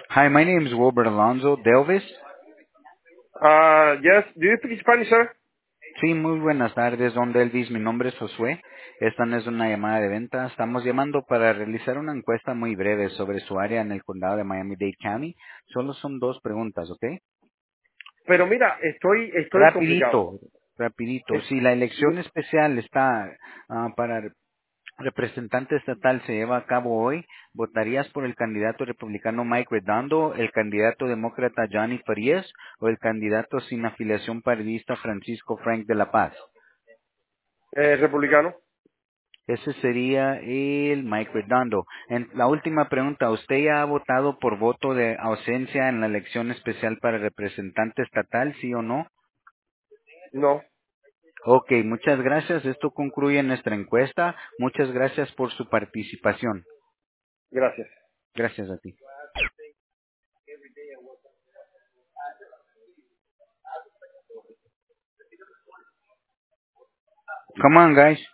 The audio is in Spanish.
Hi, my name is Wilbert Alonso Delvis. Yes, do you speak Spanish, sir? Sí, muy buenas tardes, don Delvis. Mi nombre es Josué. Esta no es una llamada de venta. Estamos llamando para realizar una encuesta muy breve sobre su área en el condado de Miami-Dade County. Solo son dos preguntas, ¿ok? Pero mira, estoy complicado. Rapidito, rapidito. Es- Si la elección especial está para representante estatal se lleva a cabo hoy, ¿votarías por el candidato republicano Mike Redondo, el candidato demócrata Johnny Farías o el candidato sin afiliación partidista Francisco Frank de la Paz? republicano. Ese sería el Mike Redondo. En la última pregunta, ¿usted ya ha votado por voto de ausencia en la elección especial para representante estatal, sí o no? No, Ok, muchas gracias. Esto concluye nuestra encuesta. Muchas gracias por su participación. gracias. Gracias a ti. Come on, guys.